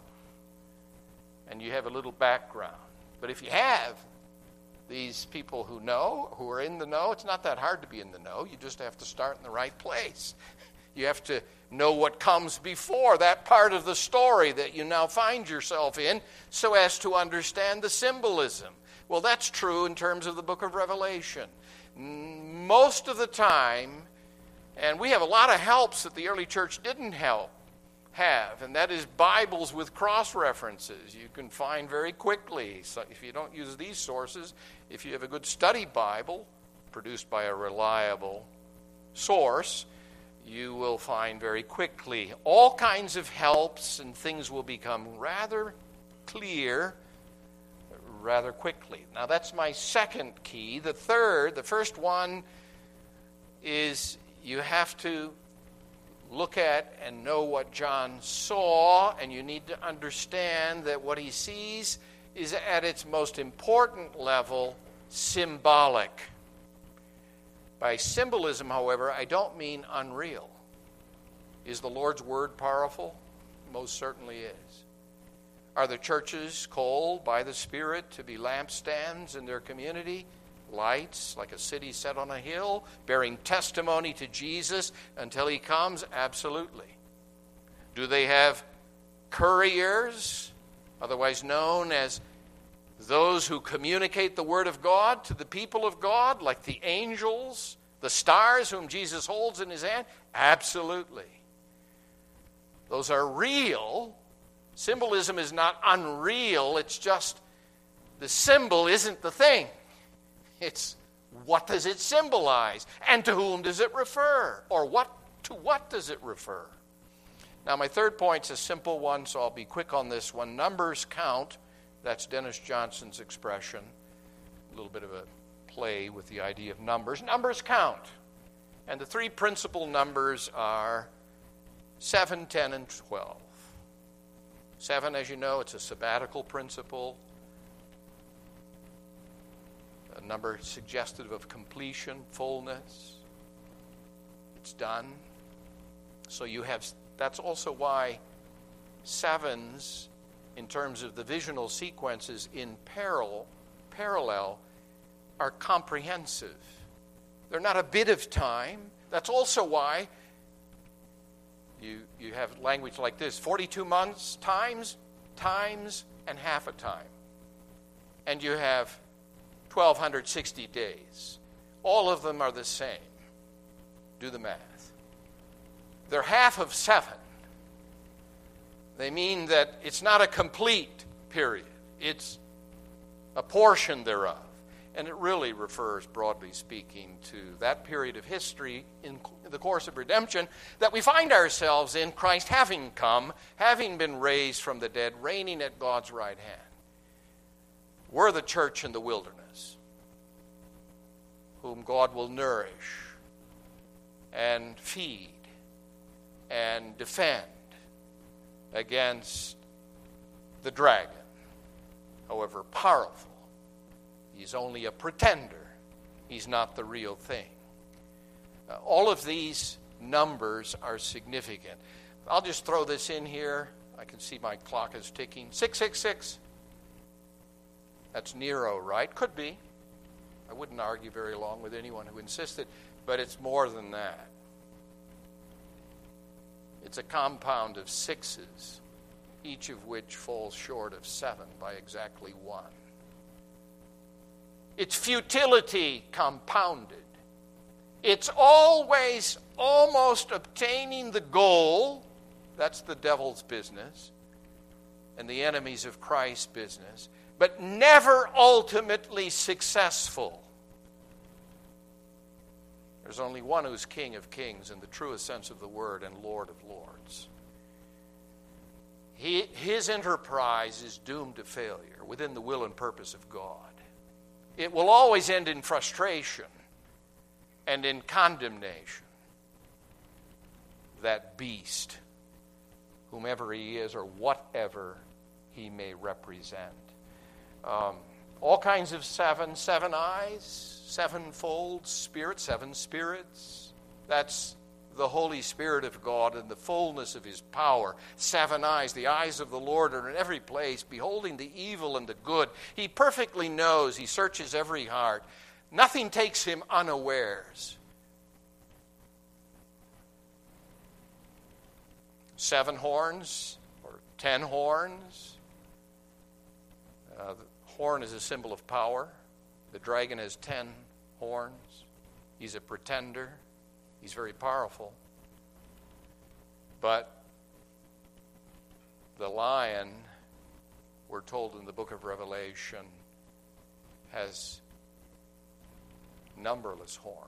and you have a little background. But if you have, these people who know, who are in the know, it's not that hard to be in the know. You just have to start in the right place. You have to know what comes before that part of the story that you now find yourself in so as to understand the symbolism. Well, that's true in terms of the book of Revelation. Most of the time, and we have a lot of helps that the early church didn't help have, and that is Bibles with cross-references. You can find very quickly, so if you don't use these sources, if you have a good study Bible produced by a reliable source, you will find very quickly all kinds of helps, and things will become rather clear rather quickly. Now, that's my second key. The third, the first one is you have to look at and know what John saw, and you need to understand that what he sees is at its most important level symbolic. By symbolism, however, I don't mean unreal. Is the Lord's word powerful? Most certainly is. Are the churches called by the Spirit to be lampstands in their community? Lights, like a city set on a hill, bearing testimony to Jesus until he comes? Absolutely. Do they have couriers otherwise known as those who communicate the Word of God to the people of God, like the angels, the stars whom Jesus holds in his hand? Absolutely. Those are real. Symbolism is not unreal. It's just the symbol isn't the thing. It's what does it symbolize? And to whom does it refer? Or what to what does it refer? Now, my third point's a simple one, so I'll be quick on this one. Numbers count. That's Dennis Johnson's expression. A little bit of a play with the idea of numbers. Numbers count. And the three principal numbers are seven, ten, and twelve. Seven, as you know, it's a sabbatical principle. A number suggestive of completion, fullness. It's done. So you have, that's also why sevens, in terms of the visional sequences in parallel, parallel, are comprehensive. They're not a bit of time. That's also why you, you have language like this, forty-two months times, times, and half a time. And you have twelve sixty days. All of them are the same. Do the math. They're half of seven. They mean that it's not a complete period. It's a portion thereof. And it really refers, broadly speaking, to that period of history in the course of redemption that we find ourselves in, Christ having come, having been raised from the dead, reigning at God's right hand. We're the church in the wilderness, whom God will nourish and feed and defend against the dragon, however powerful. He's only a pretender. He's not the real thing. Uh, all of these numbers are significant. I'll just throw this in here. I can see my clock is ticking. six six six. That's Nero, right? Could be. I wouldn't argue very long with anyone who insisted, but it's more than that. It's a compound of sixes, each of which falls short of seven by exactly one. It's futility compounded. It's always almost obtaining the goal. That's the devil's business and the enemies of Christ's business, but never ultimately successful. There's only one who's King of Kings in the truest sense of the word and Lord of Lords. He, his enterprise is doomed to failure within the will and purpose of God. It will always end in frustration and in condemnation. That beast, whomever he is or whatever he may represent. Um, all kinds of seven, seven eyes, sevenfold spirit, seven spirits. That's the Holy Spirit of God and the fullness of his power. Seven eyes, the eyes of the Lord are in every place, beholding the evil and the good. He perfectly knows, he searches every heart. Nothing takes him unawares. Seven horns or ten horns. Uh, the horn is a symbol of power. The dragon has ten horns. He's a pretender. He's very powerful. But the lion, we're told in the book of Revelation, has numberless horns.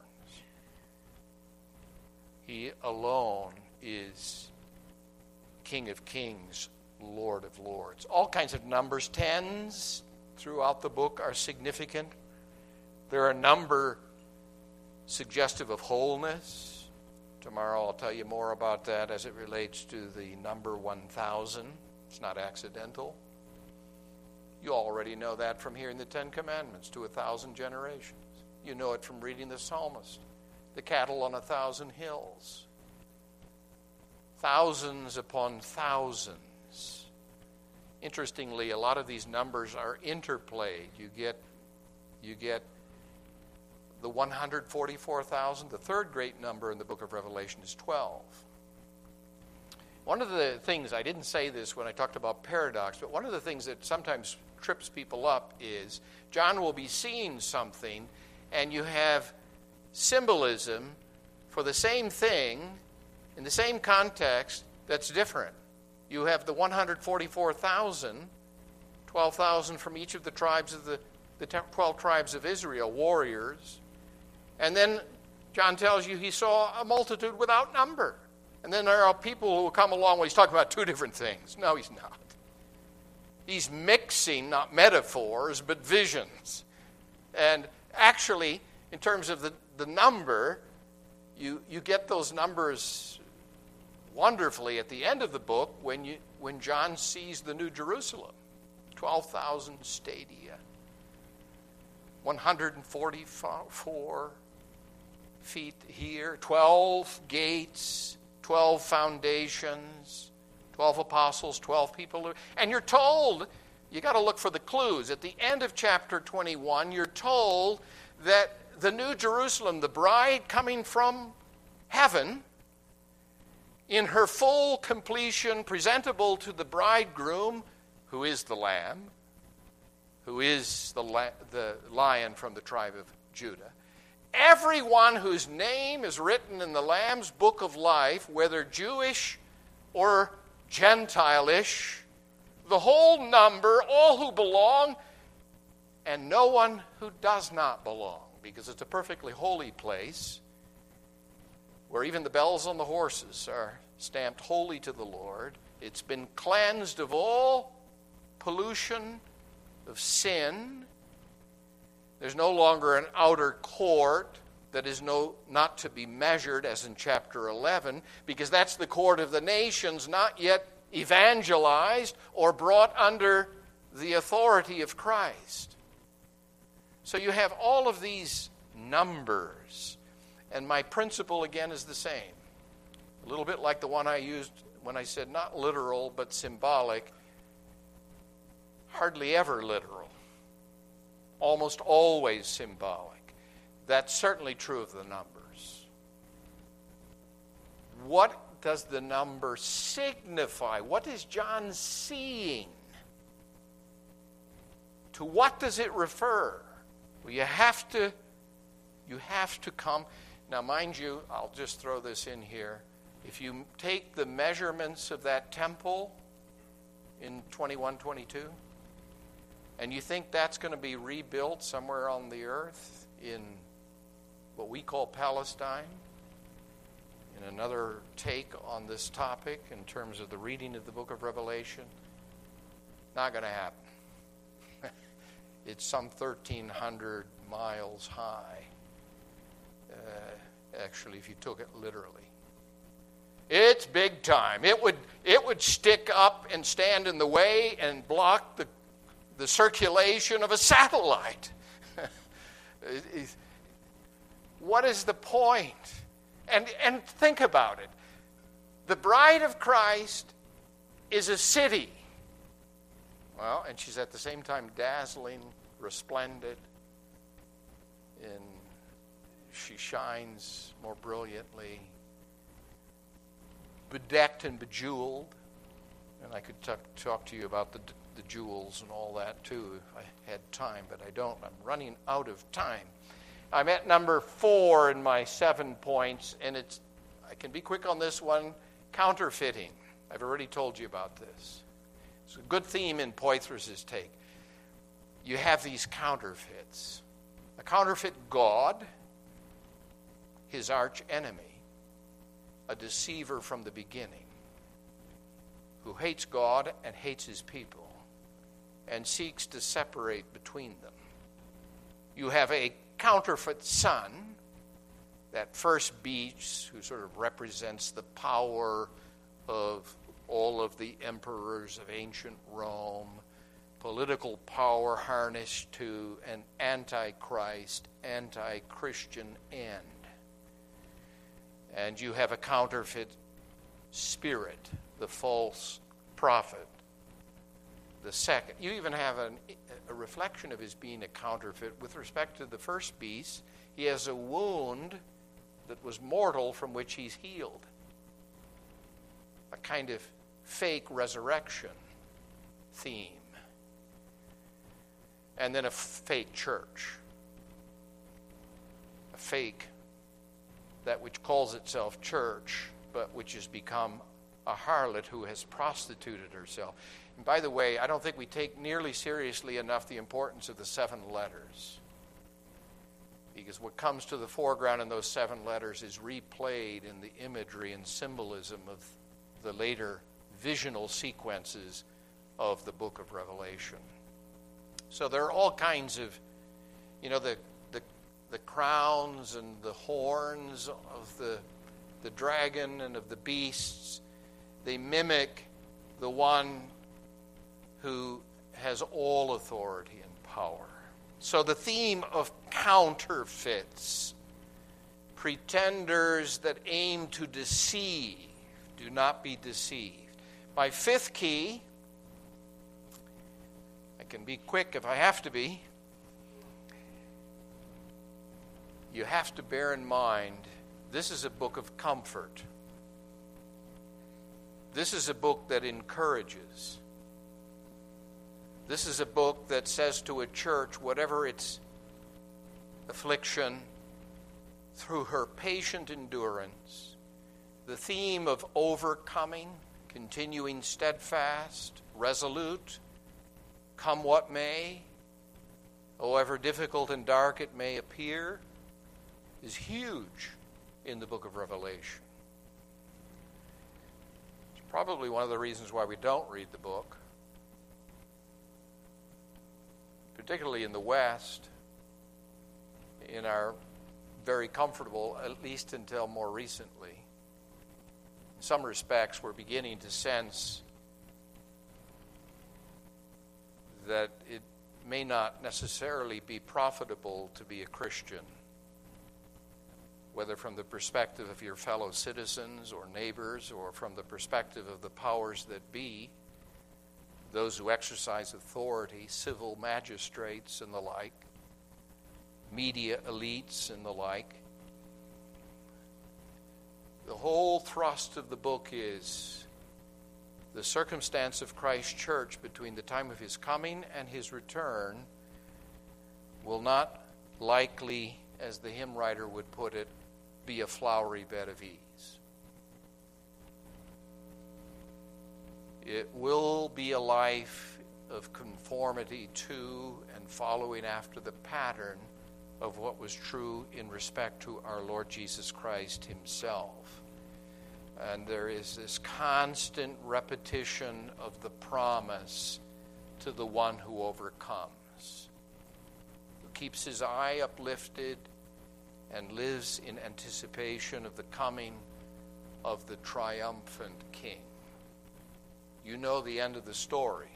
He alone is King of Kings, Lord of Lords. All kinds of numbers. Tens throughout the book are significant. There are a number suggestive of wholeness. Tomorrow I'll tell you more about that as it relates to the number one thousand. It's not accidental. You already know that from hearing the Ten Commandments, to a thousand generations. You know it from reading the psalmist, the cattle on a thousand hills. Thousands upon thousands. Interestingly, a lot of these numbers are interplayed. You get, you get the one hundred forty-four thousand. The third great number in the book of Revelation is twelve. One of the things, I didn't say this when I talked about paradox, but one of the things that sometimes trips people up is John will be seeing something and you have symbolism for the same thing in the same context that's different. You have the one hundred forty-four thousand, twelve thousand from each of the tribes of the, the twelve tribes of Israel, warriors. And then John tells you he saw a multitude without number. And then there are people who will come along when he's talking about two different things. No, he's not. He's mixing not metaphors, but visions. And actually, in terms of the, the number, you, you get those numbers wonderfully at the end of the book when, you, when John sees the New Jerusalem. twelve thousand stadia. one hundred forty-four feet here. twelve gates. twelve foundations. twelve apostles, twelve people. And you're told, you got to look for the clues. At the end of chapter twenty-one, you're told that the New Jerusalem, the bride coming from heaven, in her full completion, presentable to the bridegroom, who is the Lamb, who is the, la- the Lion from the tribe of Judah. Everyone whose name is written in the Lamb's book of life, whether Jewish or Gentile-ish, the whole number, all who belong, and no one who does not belong, because it's a perfectly holy place where even the bells on the horses are stamped holy to the Lord. It's been cleansed of all pollution of sin. There's no longer an outer court that is no, not to be measured, as in chapter eleven, because that's the court of the nations not yet evangelized or brought under the authority of Christ. So you have all of these numbers, and my principle again is the same. A little bit like the one I used when I said not literal but symbolic, hardly ever literal. Almost always symbolic. That's certainly true of the numbers. What does the number signify? What is John seeing? To what does it refer? Well, you have to, you have to come. Now, mind you, I'll just throw this in here. If you take the measurements of that temple in twenty-one twenty-two, and you think that's going to be rebuilt somewhere on the earth in what we call Palestine, in another take on this topic in terms of the reading of the book of Revelation, not going to happen. It's some thirteen hundred miles high, uh, actually, if you took it literally. It's big time. It would, it would stick up and stand in the way and block the the circulation of a satellite. What is the point? And, and think about it. The bride of Christ is a city. Well, and she's at the same time dazzling, resplendent, and she shines more brilliantly, bedecked and bejeweled. And I could talk, talk to you about the the jewels and all that too if I had time, but I don't. I'm running out of time. I'm at number four in my seven points, and it's, I can be quick on this one, counterfeiting. I've already told you about this. It's a good theme in Poythress' take. You have these counterfeits. A counterfeit God, his arch enemy, a deceiver from the beginning, who hates God and hates his people, and seeks to separate between them. You have a counterfeit son, that first beast who sort of represents the power of all of the emperors of ancient Rome, political power harnessed to an anti-Christ, anti-Christian end. And you have a counterfeit spirit, the false prophet. The second, you even have an, a reflection of his being a counterfeit with respect to the first beast. He has a wound that was mortal from which he's healed. a kind of fake resurrection theme. And then a fake church. A fake, that which calls itself church, but which has become a harlot who has prostituted herself. And by the way, I don't think we take nearly seriously enough the importance of the seven letters. Because what comes to the foreground in those seven letters is replayed in the imagery and symbolism of the later visional sequences of the book of Revelation. So there are all kinds of, you know, the the, the crowns and the horns of the, the dragon and of the beasts. They mimic the one who has all authority and power. So the theme of counterfeits, pretenders that aim to deceive, do not be deceived. My fifth key, I can be quick if I have to be. You have to bear in mind, this is a book of comfort. This is a book that encourages. This is a book that says to a church, whatever its affliction, through her patient endurance, the theme of overcoming, continuing steadfast, resolute, come what may, however difficult and dark it may appear, is huge in the book of Revelation. It's probably one of the reasons why we don't read the book. Particularly in the West, in our very comfortable, at least until more recently. In some respects, we're beginning to sense that it may not necessarily be profitable to be a Christian, whether from the perspective of your fellow citizens or neighbors, or from the perspective of the powers that be, those who exercise authority, civil magistrates and the like, media elites and the like. The whole thrust of the book is the circumstance of Christ's church between the time of his coming and his return will not likely, as the hymn writer would put it, be a flowery bed of ease. It will be a life of conformity to and following after the pattern of what was true in respect to our Lord Jesus Christ himself. And there is this constant repetition of the promise to the one who overcomes, who keeps his eye uplifted and lives in anticipation of the coming of the triumphant King. You know the end of the story.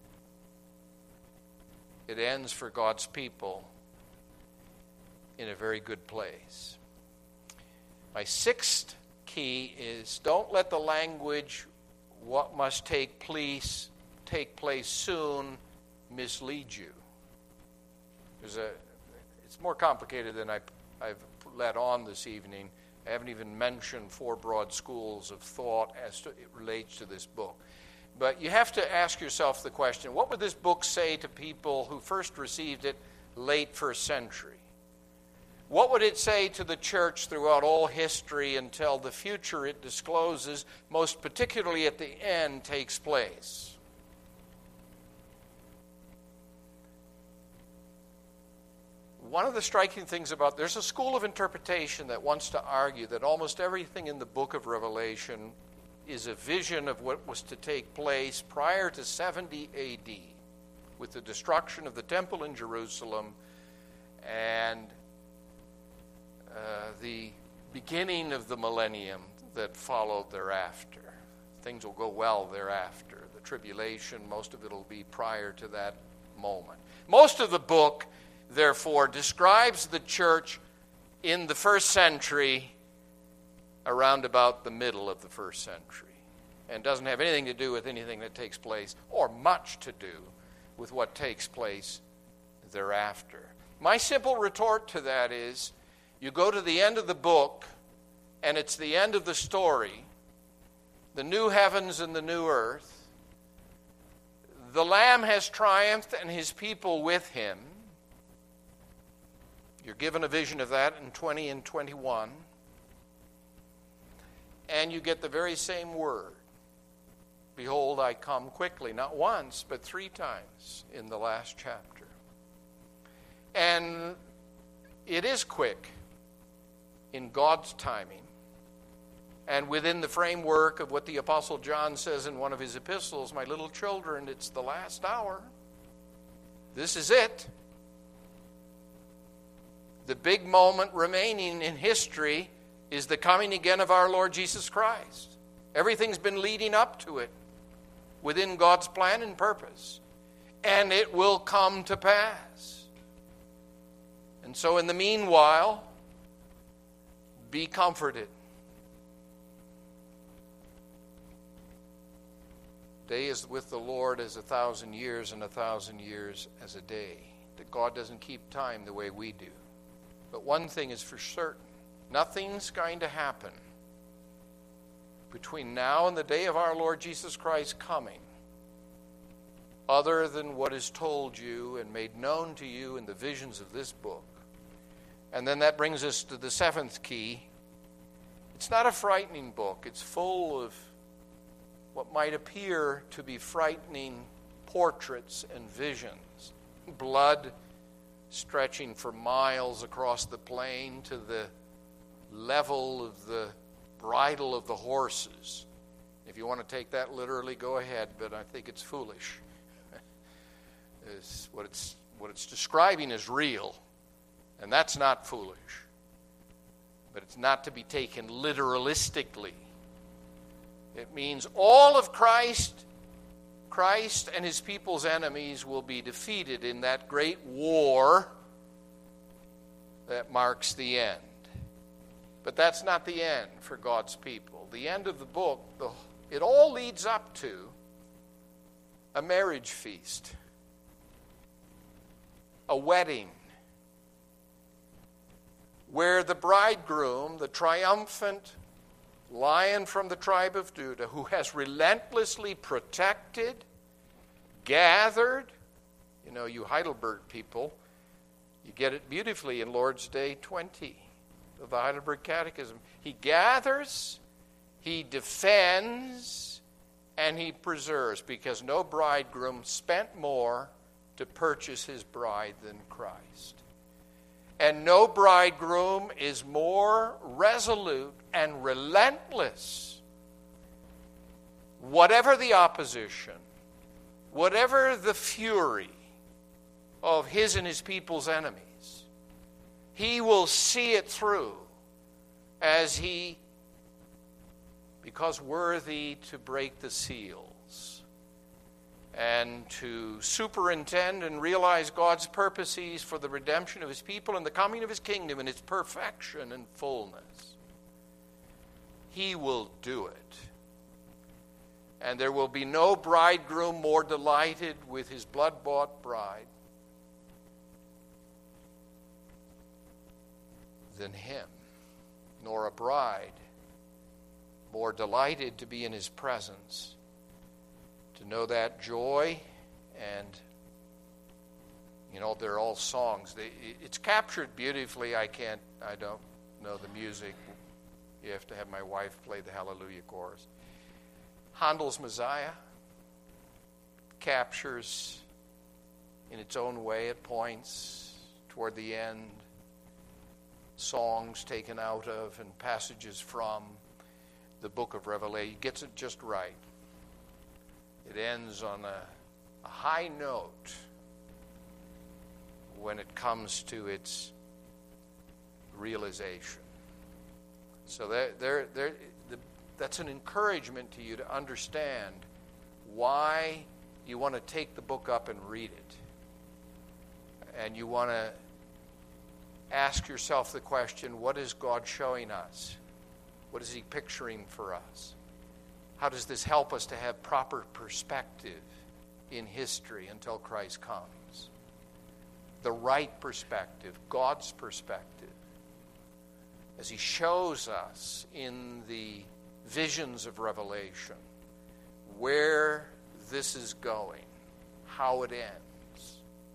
It ends for God's people in a very good place. My sixth key is don't let the language, what must take place, take place soon, mislead you. There's a, it's more complicated than I, I've let on this evening. I haven't even mentioned four broad schools of thought as to, it relates to this book. But you have to ask yourself the question, what would this book say to people who first received it late first century? What would it say to the church throughout all history until the future it discloses, most particularly at the end, takes place? One of the striking things about, there's a school of interpretation that wants to argue that almost everything in the book of Revelation is a vision of what was to take place prior to seventy A D with the destruction of the temple in Jerusalem and uh, the beginning of the millennium that followed thereafter. Things will go well thereafter. The tribulation, most of it will be prior to that moment. Most of the book, therefore, describes the church in the first century around about the middle of the first century, and doesn't have anything to do with anything that takes place, or much to do with what takes place thereafter. My simple retort to that is, you go to the end of the book, and it's the end of the story, the new heavens and the new earth. The Lamb has triumphed and his people with him. You're given a vision of that in twenty and twenty-one. And you get the very same word. Behold, I come quickly, not once, but three times in the last chapter. And it is quick in God's timing and within the framework of what the Apostle John says in one of his epistles, my little children, it's the last hour. This is it. The big moment remaining in history is the coming again of our Lord Jesus Christ. Everything's been leading up to it within God's plan and purpose. And it will come to pass. And so in the meanwhile, be comforted. Day is with the Lord as a thousand years, and a thousand years as a day. That God doesn't keep time the way we do. But one thing is for certain. Nothing's going to happen between now and the day of our Lord Jesus Christ coming other than what is told you and made known to you in the visions of this book. And then that brings us to the seventh key. It's not a frightening book. It's full of what might appear to be frightening portraits and visions. Blood stretching for miles across the plain to the level of the bridle of the horses. If you want to take that literally, go ahead, but I think it's foolish. It's, what it's what it's describing is real, and that's not foolish. But it's not to be taken literalistically. It means all of Christ, Christ and his people's enemies will be defeated in that great war that marks the end. But that's not the end for God's people. The end of the book, the, it all leads up to a marriage feast, a wedding, where the bridegroom, the triumphant Lion from the tribe of Judah, who has relentlessly protected, gathered, you know, you Heidelberg people, you get it beautifully in Lord's Day twenty of the Heidelberg Catechism. He gathers, he defends, and he preserves, because no bridegroom spent more to purchase his bride than Christ. And no bridegroom is more resolute and relentless. Whatever the opposition, whatever the fury of his and his people's enemies, he will see it through as he, because worthy to break the seals and to superintend and realize God's purposes for the redemption of his people and the coming of his kingdom in its perfection and fullness. He will do it. And there will be no bridegroom more delighted with his blood-bought bride than him, nor a bride more delighted to be in his presence, to know that joy. And you know, they're all songs. They, it's captured beautifully. I can't, I don't know the music. You have to have my wife play the Hallelujah chorus. Handel's Messiah captures in its own way at points toward the end songs taken out of and passages from the book of Revelation. It gets it just right. It ends on a, a high note when it comes to its realization. So there, there, there, the, that's an encouragement to you to understand why you want to take the book up and read it. And you want to ask yourself the question, what is God showing us? What is he picturing for us? How does this help us to have proper perspective in history until Christ comes? The right perspective, God's perspective, as he shows us in the visions of Revelation, where this is going, how it ends.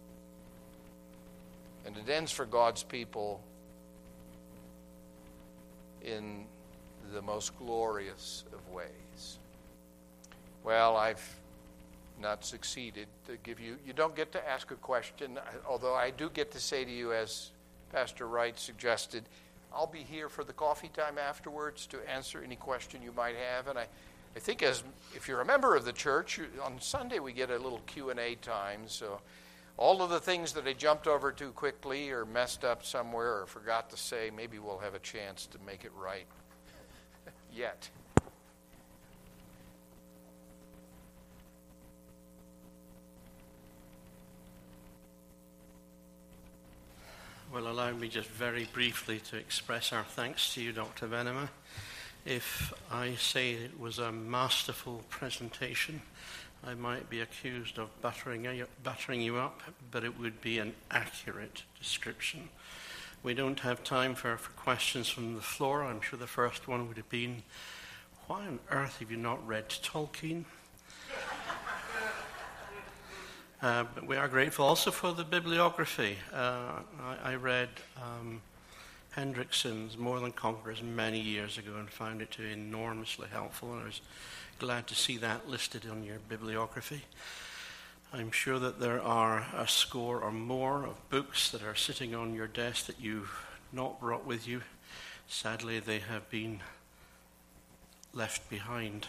And it ends for God's people in the most glorious of ways. Well, I've not succeeded to give you, you don't get to ask a question, although I do get to say to you, as Pastor Wright suggested, I'll be here for the coffee time afterwards to answer any question you might have. And I, I think as if you're a member of the church, you, on Sunday we get a little Q and A time, so all of the things that I jumped over too quickly or messed up somewhere or forgot to say, maybe we'll have a chance to make it right yet. Well, allow me just very briefly to express our thanks to you, Doctor Venema. If I say it was a masterful presentation, I might be accused of buttering, buttering you up, but it would be an accurate description. We don't have time for, for questions from the floor. I'm sure the first one would have been, why on earth have you not read Tolkien? Uh, but we are grateful also for the bibliography. Uh, I, I read um, Hendrickson's More Than Conquerors many years ago and found it to be enormously helpful, and I was glad to see that listed on your bibliography. I'm sure that there are a score or more of books that are sitting on your desk that you've not brought with you. Sadly, they have been left behind.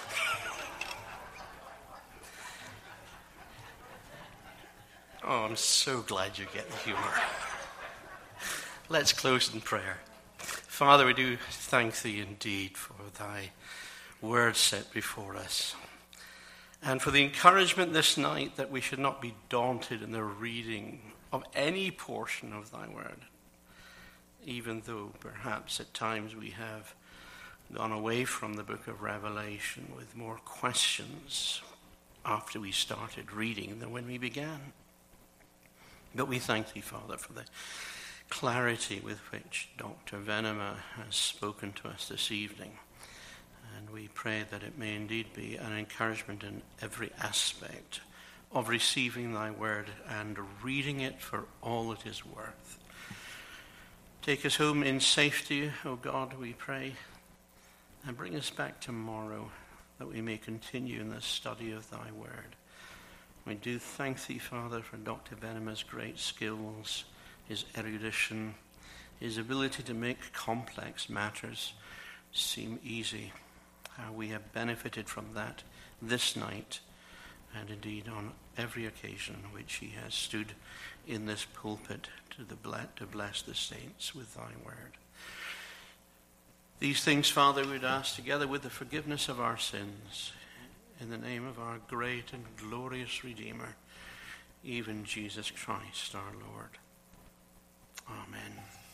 Oh, I'm so glad you get the humor. Let's close in prayer. Father, we do thank thee indeed for thy word set before us, and for the encouragement this night that we should not be daunted in the reading of any portion of thy word, even though perhaps at times we have gone away from the book of Revelation with more questions after we started reading than when we began. But we thank thee, Father, for the clarity with which Doctor Venema has spoken to us this evening. And we pray that it may indeed be an encouragement in every aspect of receiving thy word and reading it for all it is worth. Take us home in safety, O God, we pray, and bring us back tomorrow that we may continue in the study of thy word. We do thank thee, Father, for Doctor Venema's great skills, his erudition, his ability to make complex matters seem easy. How we have benefited from that this night, and indeed on every occasion which he has stood in this pulpit to, the ble- to bless the saints with thy word. These things, Father, we would ask together with the forgiveness of our sins, in the name of our great and glorious Redeemer, even Jesus Christ our Lord. Amen.